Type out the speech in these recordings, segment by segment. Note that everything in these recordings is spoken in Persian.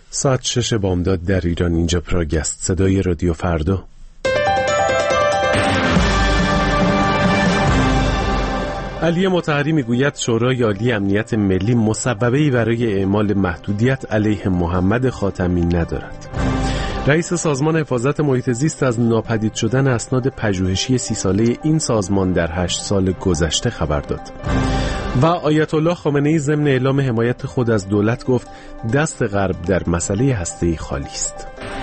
ساعت 6 بامداد در ایران. اینجا پراگ است، صدای رادیو فردا. علی مطهری میگوید شورای عالی امنیت ملی مصوبه‌ای برای اعمال محدودیت علیه محمد خاتمی ندارد. رئیس سازمان حفاظت محیط زیست از ناپدید شدن اسناد پژوهشی 30 ساله این سازمان در 8 سال گذشته خبر داد. و آیت الله خامنه‌ای ضمن اعلام حمایت خود از دولت گفت دست غرب در مسئله هسته‌ای خالی است.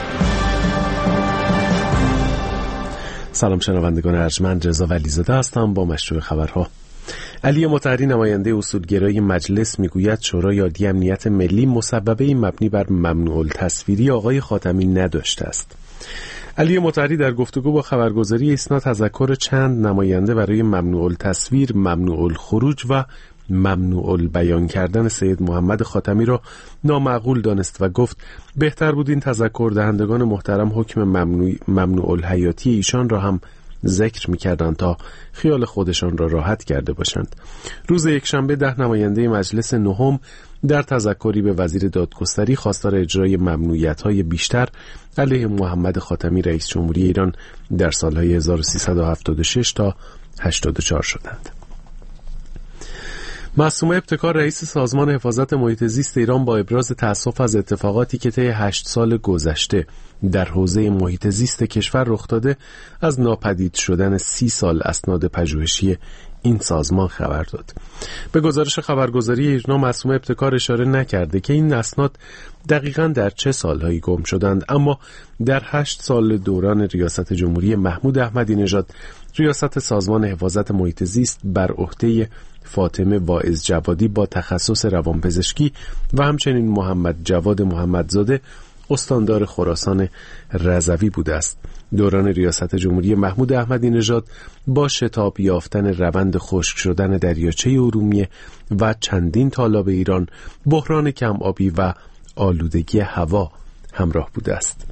سلام شنوندگان ارجمند، رضا ولیزاده هستم با مشروع خبرها. علی مطهری نماینده اصولگرای مجلس میگوید شورای عالی امنیت ملی مصوبه‌ای مبنی بر ممنوع التصویری آقای خاتمی نداشته است. علی مطهری در گفتگو با خبرگزاری ایسنا تذکر چند نماینده برای ممنوع التصویر، ممنوع الخروج و ممنوع البیان کردن سید محمد خاتمی را نامعقول دانست و گفت بهتر بود این تذکر دهندگان محترم حکم ممنوع الحیاتی ایشان را هم ذکر می‌کردند تا خیال خودشان را راحت کرده باشند. روز یکشنبه 10 نماینده مجلس نهم در تذکری به وزیر دادگستری خواستار اجرای ممنوعیت‌های بیشتر علیه محمد خاتمی رئیس جمهوری ایران در سالهای 1376 تا 84 شدند. معصومه ابتکار رئیس سازمان حفاظت محیط زیست ایران با ابراز تأسف از اتفاقاتی که طی 8 سال گذشته در حوزه محیط زیست کشور رخ داده از ناپدید شدن 30 سال اسناد پژوهشی این سازمان خبر داد. به گزارش خبرگزاری ایرنا معصومه ابتکار اشاره نکرده که این اسناد دقیقاً در چه سالهایی گم شدند، اما در 8 سال دوران ریاست جمهوری محمود احمدی نژاد ریاست سازمان حفاظت محیط زیست بر عهده فاطمه واعظ جوادی با تخصص روانپزشکی و همچنین محمد جواد محمدزاده استاندار خراسان رضوی بوده است. دوران ریاست جمهوری محمود احمدی نژاد با شتاب یافتن روند خشک شدن دریاچه ارومیه و چندین تالاب ایران، بحران کم آبی و آلودگی هوا همراه بوده است.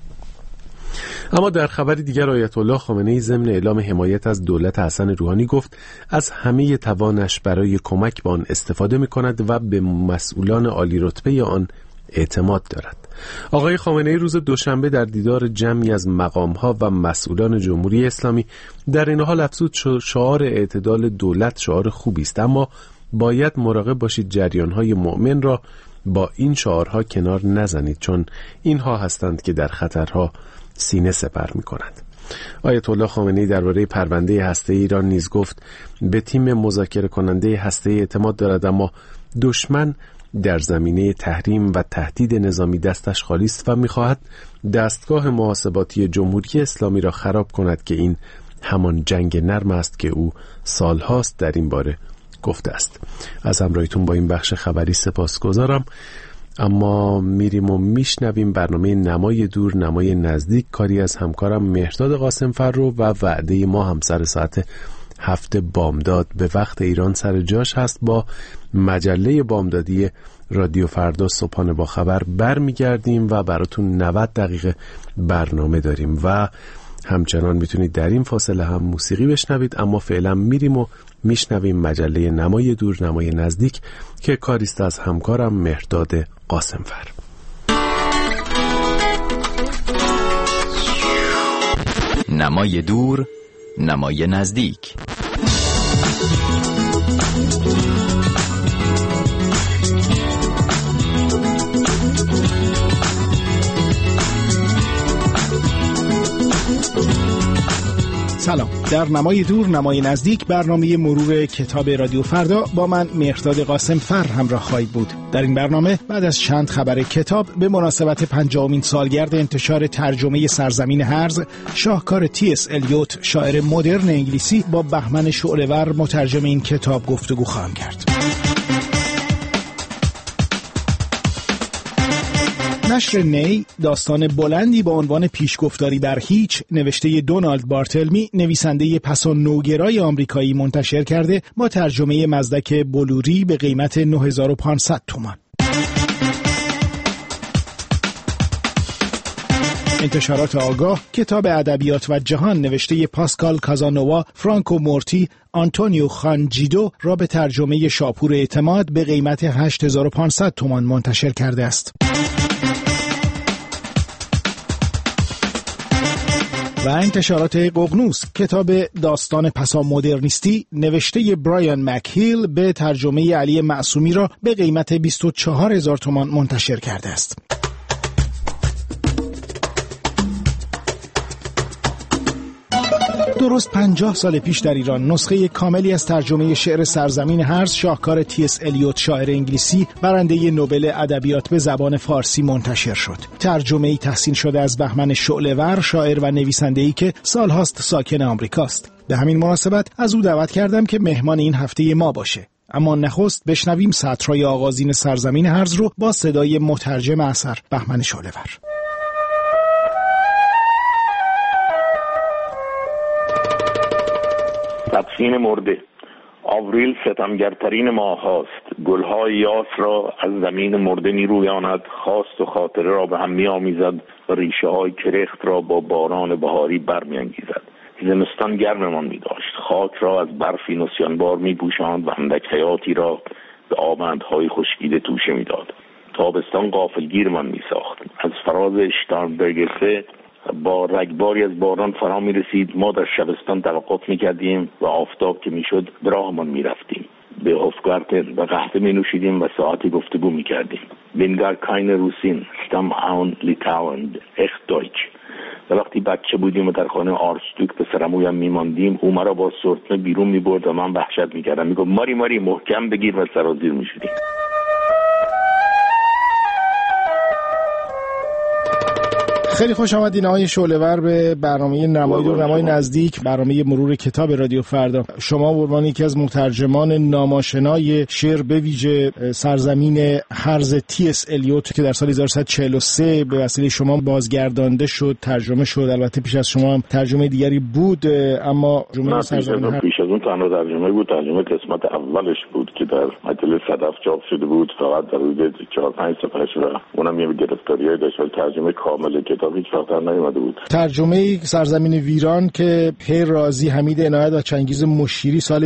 اما در خبر دیگر آیت الله خامنه‌ای ضمن اعلام حمایت از دولت حسن روحانی گفت از همه توانش برای کمک به آن استفاده می‌کند و به مسئولان عالی رتبه آن اعتماد دارد. آقای خامنه‌ای روز دوشنبه در دیدار جمعی از مقام‌ها و مسئولان جمهوری اسلامی در این حال افزود شعار اعتدال دولت شعار خوبی است، اما باید مراقب باشید جریان‌های مؤمن را با این شعارها کنار نزنید، چون اینها هستند که در خطرها سینه سپر می‌کنند. آیت الله خامنه‌ای درباره پرونده هسته‌ای ایران نیز گفت به تیم مذاکره کننده هسته‌ای اعتماد دارد، اما دشمن در زمینه تحریم و تهدید نظامی دستش خالی است و می‌خواهد دستگاه محاسباتی جمهوری اسلامی را خراب کند که این همان جنگ نرم است که او سالهاست در این باره گفته است. از همراهیتون با این بخش خبری سپاسگزارم. اما میریم و میشنویم برنامه نمای دور نمای نزدیک، کاری از همکارم مهرداد قاسمفر و وعده ما هم سر ساعت 7 بامداد به وقت ایران سر جاش هست. با مجله بامدادی رادیو فردا صبحانه با خبر برمیگردیم و براتون 90 دقیقه برنامه داریم و همچنان میتونید در این فاصله هم موسیقی بشنوید. اما فعلا میریم و میشنویم مجله نمای دور نمای نزدیک که کاریست از همکارم مهرداد قاسمفر. نمای دور نمای نزدیک. سلام. در نمای دور نمای نزدیک برنامه مرور کتاب رادیو فردا با من مهرداد قاسمفر همراه خواهید بود. در این برنامه بعد از چند خبر کتاب به مناسبت 50مین سالگرد انتشار ترجمه سرزمین هرز شاهکار تی.اس. الیوت شاعر مدرن انگلیسی با بهمن شعله‌ور مترجم این کتاب گفتگو خواهم کرد. نشر نی داستان بلندی با عنوان پیشگفتاری بر هیچ نوشته دونالد بارتلمی نویسنده پسا نوگرای آمریکایی منتشر کرده با ترجمه مزدک بلوری به قیمت 9500 تومان. انتشارات آگاه کتاب ادبیات و جهان نوشته پاسکال کازانووا، فرانکو مورتی، آنتونیو خانجیدو را به ترجمه شاپور اعتماد به قیمت 8500 تومان منتشر کرده است. و انتشارات ققنوس کتاب داستان پسا مدرنیستی نوشته برایان مکهیل به ترجمه علی معصومی را به قیمت 24,000 تومان منتشر کرده است. درست 50 سال پیش در ایران نسخه کاملی از ترجمه شعر سرزمین هرز شاهکار تی.اس. الیوت شاعر انگلیسی برنده نوبل ادبیات به زبان فارسی منتشر شد. ترجمه‌ای تحسین شده از بهمن شعله‌ور، شاعر و نویسنده‌ای که سالهاست ساکن آمریکاست. به همین مناسبت از او دعوت کردم که مهمان این هفته ما باشه. اما نخست بشنویم سطرهای آغازین سرزمین هرز رو با صدای مترجم اثر بهمن شعله‌ور. تدفین مرده. آوریل ستمگرترین ماه هاست. گلهای یاس را از زمین مرده میرویاند، خواست و خاطره را به هم میآمیزد و ریشه های کرخت را با باران بهاری برمیانگیزد. زمستان گرممان میداشت، خاک را از برفی نسیانبار میپوشاند و اندک حیاتی را به آبندهای خشکیده توشه میداد. تابستان غافلگیرمان میساخت. از فراز اشتارنبرگ با رگباری از باران فرا می رسید. ما در شبستان توقف می کردیم و آفتاب که می شد به راهمان می رفتیم. به هوفگارتن و قهوه می نوشیدیم و ساعتی گفتگو می کردیم. بینگار کاین روسین ستام آون لیتاوند اخت دویچ. و وقتی بچه بودیم و در خانه آرشدوک به سرمویم می ماندیم، او مرا با سرتمه بیرون می برد و من وحشت می کردم. می گفت ماری ماری محکم بگیر و سرازیر می شدیم. خیلی خوش آمدین آقای شعله‌ور به برنامه نمای دور نمای نزدیک، برنامه مرور کتاب رادیو فردا. شما به عنوان یکی از مترجمان ناماشنای شعر به ویژه سرزمین هرز تی.اس. الیوت که در سال 1143 به وسیله شما بازگردانده شد، ترجمه شد. البته پیش از شما هم ترجمه دیگری بود، اما ترجمه سرزمین پیش از اون تنها ترجمه بود. ترجمه قسمت اولش بود که در مجله صدف چاپ شده بود، فقط در حدود 4-5 صفحه‌اش و اونم یه گرفتاریای داشت. ترجمه کامل کتاب هیچ وقت نیومده بود. ترجمه سرزمین ویران که پیر رازی، حمید عنایت و چنگیز مشیری سال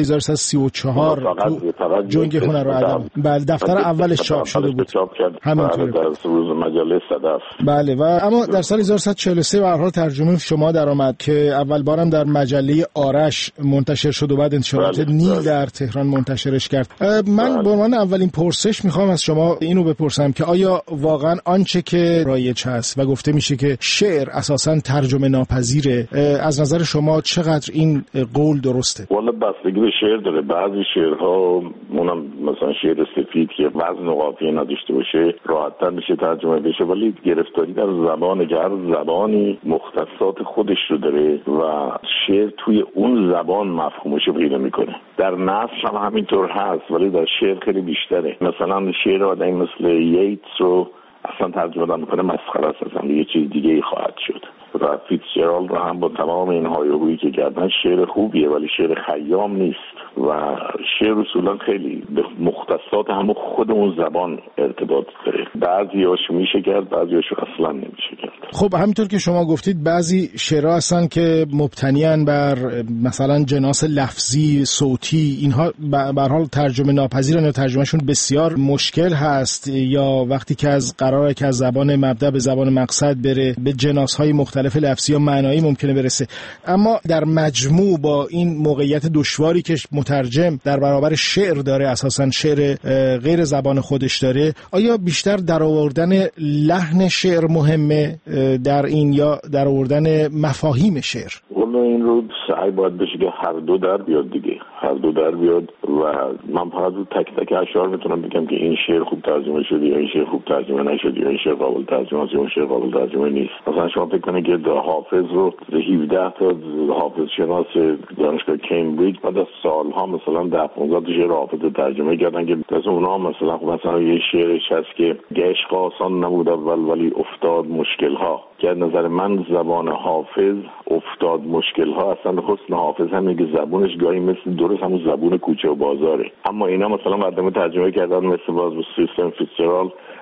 1334 فقط جنگ هنر و ادب، بله، دفتر اولش چاپ شده بود. همینطور در روز مجله صدف. بله، و اما در سال 1143 به هر حال ترجمه شما درآمد که اول بارم در مجله آرش منتشر شد و بعد انتشارات نیل در تهران منتشرش کرد. من به عنوان اولین پرسش میخوام از شما اینو بپرسم که آیا واقعا آنچه که رایج هست و گفته میشه که شعر اساساً ترجمه ناپذیره، از نظر شما چقدر این قول درسته؟ والا بستگی به شعر داره. بعضی شعرها، اونم مثلا شعر سفید که وزن و قافیه نداشته باشه، راحت‌تر میشه ترجمه بشه، ولی گرفتاری در زبانه که هر زبانی مختصات خودش رو داره و شعر توی اون زبان مفهومش رو پیدا میکنه. در نثر هم همینطور هست، ولی در شعر خیلی بیشتره. مثلا شعر آدمی مثل ییتس رو اصلا ترجمه میکنه مسخره است، اصلا یه چیز دیگه ای خواهد شد. و فیتزجرالد رو هم با تمام این هایه‌هویی که کردن شعر خوبیه، ولی شعر خیام نیست و شعر اصولا خیلی به مختصات همون خود اون زبان ارتباط داره. بعضیاش میشه کرد، بعضیاش اصلا نمیشه کرد. خب همینطور که شما گفتید بعضی شعرها هستن که مبتنیان بر مثلا جناس لفظی، صوتی، اینها به هر حال ترجمه ناپذیرن یا ترجمهشون بسیار مشکل هست، یا وقتی که از قراره که از زبان مبدأ به زبان مقصد بره به جناس‌های مختلف لفظی یا معنایی ممکنه برسه. اما در مجموع با این موقعیت دشواری که مترجم در برابر شعر داره، اساساً شعر غیر زبان خودش داره، آیا بیشتر در آوردن لحن شعر مهمه در این یا در آوردن مفاهیم شعر؟ والا این رو سعی باید بشه که هر دو در بیاد دیگه، هر دو در بیاد و من فقط رو تک تک اشعار میتونم بگم که این شعر خوب ترجمه شده یا این شعر خوب ترجمه نشده یا این شعر قابل ترجمه است یا این شعر قابل ترجمه نیست. مثلا شما فکر کنید که حافظ رو 17 تا حافظ شناس دانشگاه کمبریج بعد از سالها مثلا 10-15 تا شعر حافظ ترجمه کردن که از اونها مثلا یه شعرش هست که عشق آسان نبود اول ولی افتاد مشکل‌ها، که از نظر من زبان حافظ افتاد مشکل‌ها اصلا حسن حافظ همین که زبونش گاهی مثل درست همون زبون کوچه و بازاره. اما اینا مثلا مردم ترجمه کردن مثل باز به سیستم فیتزجرالد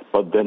but then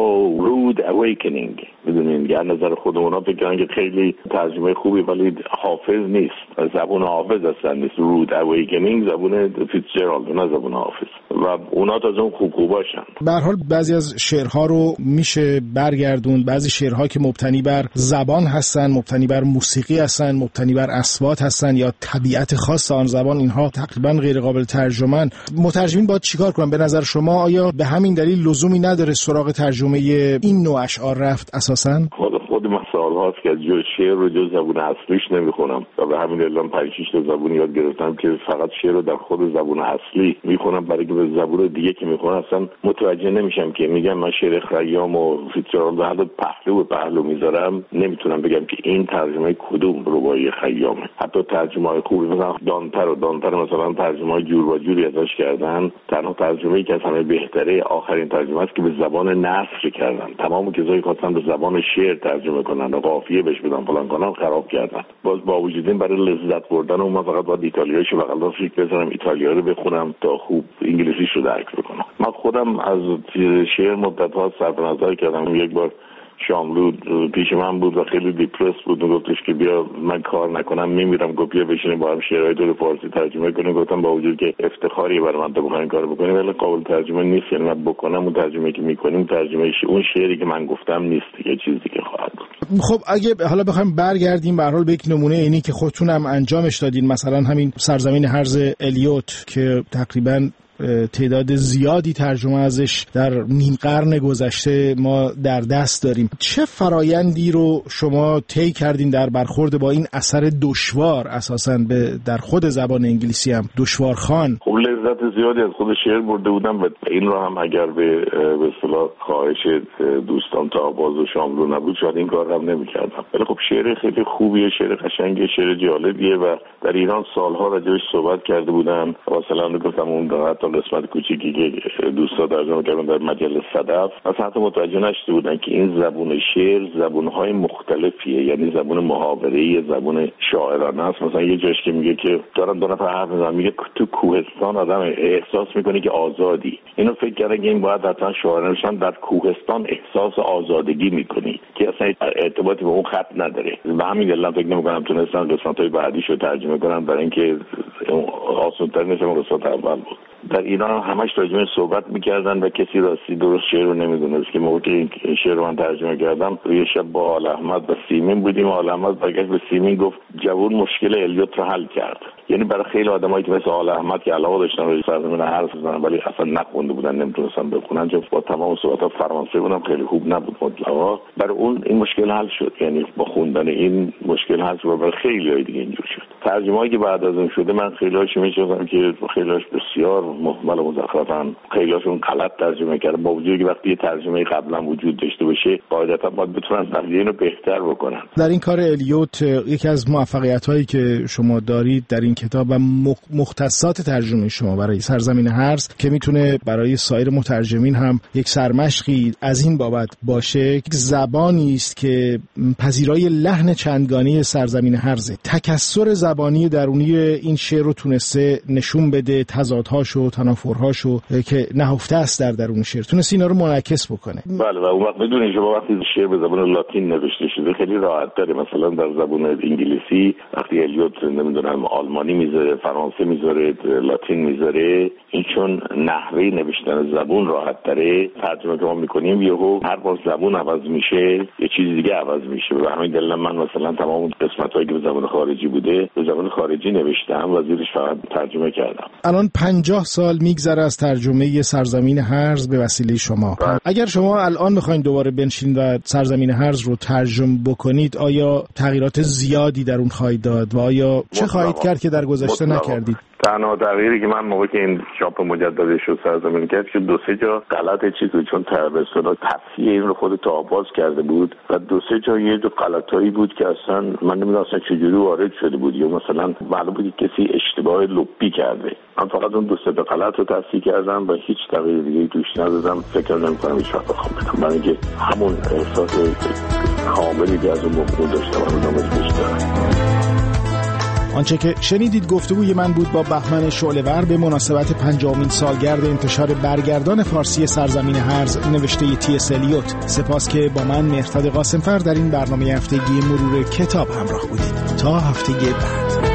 rude awakening. میدونین یعنی نظر خود اونا فکر کنن که خیلی ترجمه خوبی ولی حافظ نیست، زبون حافظ اصلا نیست. رود awakening زبون فیتزجرالد نه زبون حافظ و اونا تا اون خوباشن. به هر حال بعضی از شعرها رو میشه برگردون، بعضی شعرها که مبتنی بر زبان هستن، مبتنی بر موسیقی هستن، مبتنی بر اصوات هستن یا طبیعت خاص آن زبان، اینها تقریبا غیر قابل ترجمه. مترجمین باید چیکار کنن به نظر شما؟ آیا به همین دلیل لزومی نداره سراغ ترجمه این نوع اشعار رفت اساساً؟ خود من سال‌هاست که از شعر رو جز زبون اصلیش نمیخونم و به همین دلیل 5-6 تا زبون یاد گرفتم که فقط شعر رو در خود زبون اصلی میخونم، برای که به زبون دیگه که میخونم اصلا متوجه نمیشم که میگم من شعر خیام و فیتزجرالد حتی پهلو به پهلو میذارم، نمیتونم بگم که این ترجمه کدوم رباعی خیامه. حتی ترجمه‌های خوبی مثلا دانتر مثلا ترجمه‌های جور و جوری ازش کردن، تنها ترجمه‌ای که از همه بهتره آخرین ترجمه است که به زبان نثر کردن. تمام کسایی که خواستن به زبان شعر ترجمه کنن و قافیه بهش بدن فلان کنن خراب کردن. باز با وجود این برای لذت بردن و من فقط باید ایتالیاییشو بغل دستش بذارم ایتالیایی رو بخونم تا خوب انگلیسیش رو درک بکنم. من خودم از شعر مدت‌ها صرف نظر کردم. یک بار شاملو پیش من بود و خیلی دیپرس بود و گفتش که بیا من کار نکنم میمیرم، گفت بیا بشینیم با هم شعرهای تو فارسی ترجمه کنیم. گفتم با وجود که افتخاری برای من تو بخوایم کار بکنیم ولی قابل ترجمه نیست، یعنی من بکنم اون ترجمه که میکنیم ترجمه اون شعری که من گفتم نیست، یه چیزی که خواهد بود. خب اگه حالا بخوایم برگردیم به هر حال به یک نمونه اینی که خودتون هم انجامش دادین، مثلا همین سرزمین هرز الیوت که تقریبا تعداد زیادی ترجمه ازش در نیم قرن گذشته ما در دست داریم، چه فرایندی رو شما طی کردین در برخورد با این اثر دشوار، اساساً در خود زبان انگلیسی هم دشوارخوان؟ خب لذت زیادی از خود شعر برده بودم و این رو هم اگر به اصطلاح خواهش دوستان تا باز و شاملو نبود شاید این کار هم نمی‌کردم. ولی خب شعر خیلی خوبیه، شعر قشنگه، شعر جالبیه و در ایران سالها راجعش صحبت کرده بودن. مثلا گفتم اون قسمت کوچیکی که دوستا ترجمه کردن در مجله صدف اصلا حتی متوجه نشده بودن که این زبون شعر زبونهای مختلفیه، یعنی زبون محاوره‌ای، زبون شاعرانه است. مثلا یه جاش که میگه که دارن دو نفر حرف میزنن، میگه تو کوهستان آدم احساس میکنه که آزادی. اینو فکر کردن که این باید حتما شاعرانه بشن، در کوهستان احساس آزادگی میکنی که اصلا ارتباطی به اون خط نداره. به همین دلیل فکر نمیکنم تونستن قسمت‌های بعدیشو ترجمه کنن برای اینکه آسان‌تر نشه اون قسمت اول بود. در ایران همش ترجمه صحبت میکردن و کسی راستی درست شعر رو نمیدونست که موقعی این شعر رو من ترجمه کردم یه شب با آل احمد و سیمین بودیم. آل احمد برگشت به سیمین گفت جوون مشکل الیوت رو حل کرد. یعنی برای خیلی آدمایی که مثل آل احمد که علاقه داشتن روی سرزمین حرف بزنن ولی اصلا نخونده بودن نمیتونستن بخونن چون با تمام صحبت‌ها فرانسه بودن خیلی خوب نبود مطلقا، برای اون این مشکل حل شد. یعنی با خوندن این مشکل حل شد و برای خیلیای دیگه اینجور شد. ترجمه‌ای که بعد از اون شده من خیلی‌هاش می‌شناسم که خیلی‌هاش بسیار مهمل و مزخرفن، خیلی‌هاشون غلط ترجمه کردن، با وجودی که وقتی ترجمه قبلا وجود داشته باشه قاعدتاً باید بتونن ترجمه رو بهتر بکنن. در این کار الیوت یکی از موفقیت‌هایی که شما دارید در این کتاب و مختصات ترجمه شما برای سرزمین هرز که میتونه برای سایر مترجمین هم یک سرمشقی از این بابت باشه، یک زبانی است که پذیرای لحن چندگانه سرزمین هرز، تکثر زبانی درونی این شعر رو تونسته نشون بده، تضادهاش و تنافرهاشو که نهفته است در درون شعر تونسته اینا رو منعکس بکنه. بله و اون وقت میدونید شما وقتی شعر به زبان لاتین نوشته شده خیلی راحت تره. مثلا در زبان انگلیسی وقتی الیوت نمیدونم آلمانی میذاره، فرانسه میذاره، لاتین میذاره، این چون نحوه نوشتن زبون راحت تره، ترجمه که ما میکنیم یهو هر بار زبون عوض میشه یه چیز دیگه عوض میشه. و همین دلیل من مثلا تمام قسمتایی که به زبان خارجی بوده به زبان خارجی نوشتم و زیرش فقط ترجمه کردم. الان 50 سال میگذره از ترجمه سرزمین هرز به وسیله شما. اگر شما الان بخواید دوباره بنشین و سرزمین هرز رو ترجمه بکنید آیا تغییرات زیادی در اون خواهید داد و آیا چه خواهید کرد که در گذشته نکردید؟ تنها تغییری که من موقعی که این چاپ مجددش رو سرزمین کرد که دو سه جا غلط چیزی چون به تصحیح این رو خودت آغاز کرده بود و دو سه جا یه دو غلطایی بود که اصلا من نمیدونم اصلا چجوری وارد شده بود یا مثلا معلوم بود کسی اشتباه لپی کرده. من فقط اون دو سه تا غلط رو تصحیح کردم و هیچ تغییر دیگه توش ندادم. فکر نمی‌کنم هیچ وقت بخوام بدم برای اینکه همون احساس کاملی که از اون موقع داشتم اونم ازش دارم. آنچه که شنیدید گفتگوی من بود با بهمن شعله‌ور به مناسبت 50مین سالگرد انتشار برگردان فارسی سرزمین هرز نوشته تی.اس. الیوت. سپاس که با من مهرداد قاسمفر در این برنامه هفتگی مرور کتاب همراه بودید. تا هفته بعد.